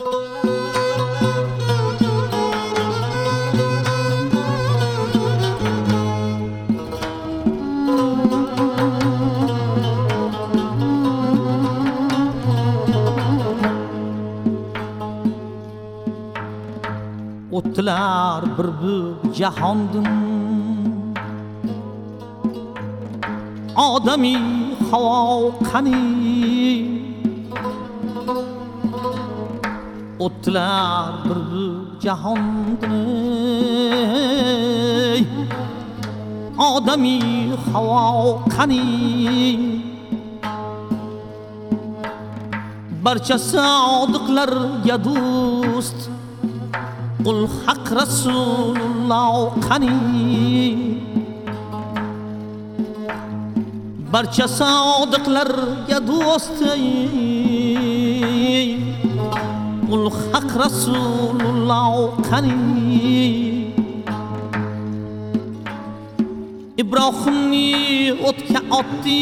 O'tlar bir bu jahondin odamiy havo qani o'tlar bir bu jahondin odamiy havo qani barcha sodiqlarga do'st Qul haq Rasululloh qani barcha sodiqlarga do'st Qul haq Rasululloh qani Ibrohimni o'tga otdi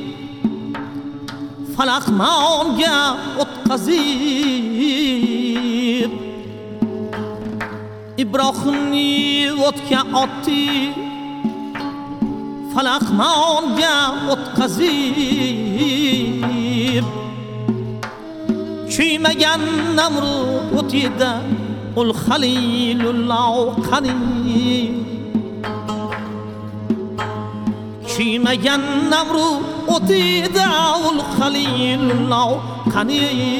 falaq maonga o'tkazib Ibrohimni o'tga otdi falaq maonga o'tkazib kuymagan Namrud o'tida ul Halilulloh qani kuymagan Namrud o'tida ul Halilulloh qani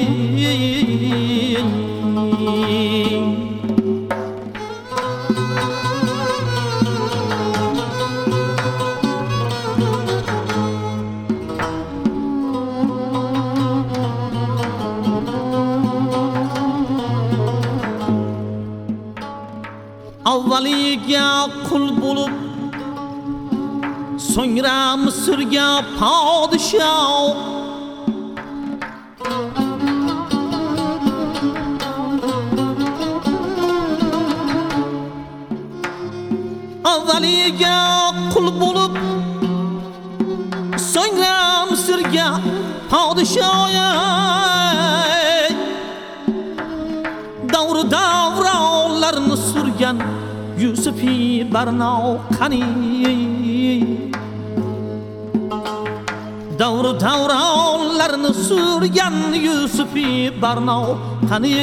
avvaliga qul bo'lib so'ngra Misrga podshoh avvaliga qul bo'lib so'ngra Misrga podshoh davronlarni surgan Yusufi Barno qani davronlarni surgan Yusufi Barno qani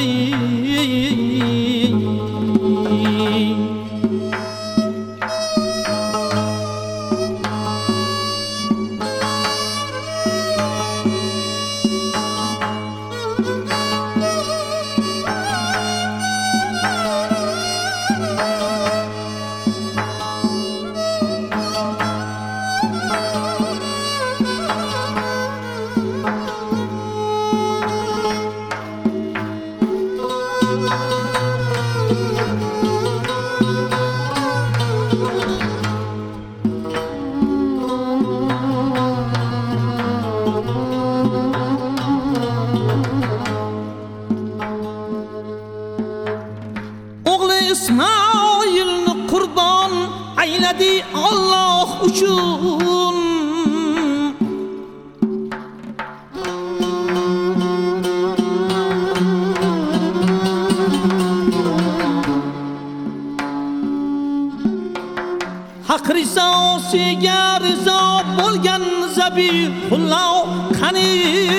İsmailni qurbon ayladi Alloh uchun haq rizosiga rizo bo'lgan Zabihulloh qani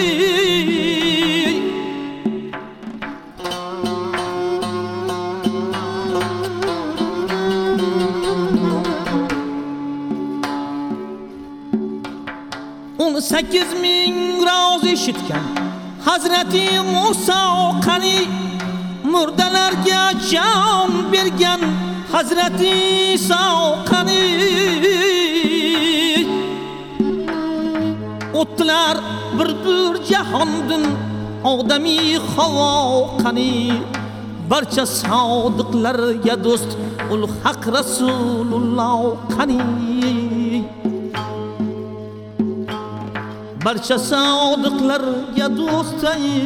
sekiz ming roz eshitgan Hazrati Musa qani murdalarga jon bergan Hazrati Isa qani o'tlar bir jahondin odamiy havo qani barcha sodiqlarga do'st ul haq Rasululloh qani barcha sodiqlarga do'st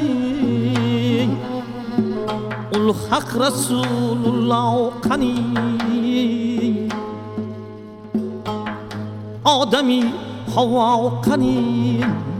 ul haq Rasululloh qani odamiy havo qani